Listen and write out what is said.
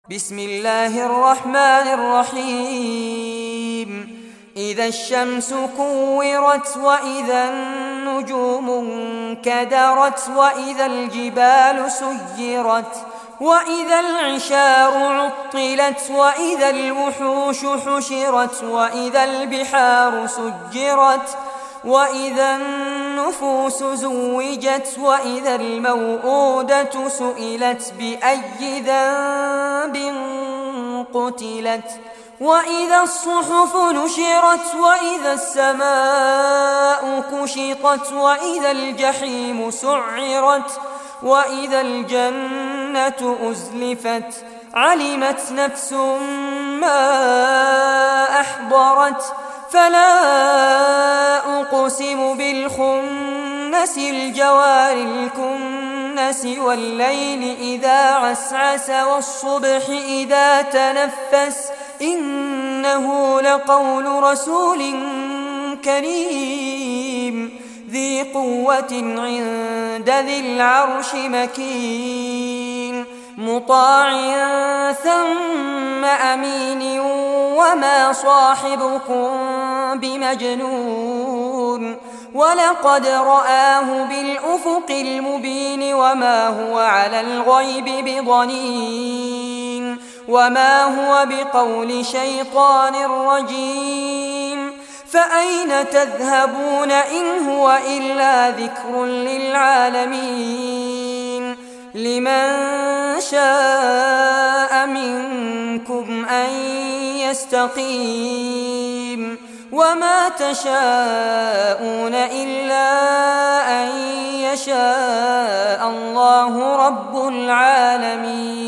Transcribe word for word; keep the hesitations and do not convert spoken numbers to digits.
بسم الله الرحمن الرحيم إذا الشمس كورت وإذا النجوم انكدرت وإذا الجبال سيرت وإذا العشار عطلت وإذا الوحوش حشرت وإذا البحار سجرت وإذا النفوس زوجت وإذا الموءودة سئلت بأي ذنب قتلت وإذا الصحف نشرت وإذا السماء كشطت وإذا الجحيم سعرت وإذا الجنة أزلفت علمت نفس ما أحضرت فلا أقسم بالخنس الجوار الكنس والليل إذا عسعس والصبح إذا تنفس إنه لقول رسول كريم ذي قوة عند ذي العرش مكين مطاع ثم أمين وما صاحبكم بمجنون ولقد رآه بالأفق المبين وما هو على الغيب بضنين وما هو بقول شيطان رجيم فأين تذهبون إن هو إلا ذكر للعالمين لمن شاء منكم أن يستقيم وما تشاءون إلا أن يشاء الله رب العالمين.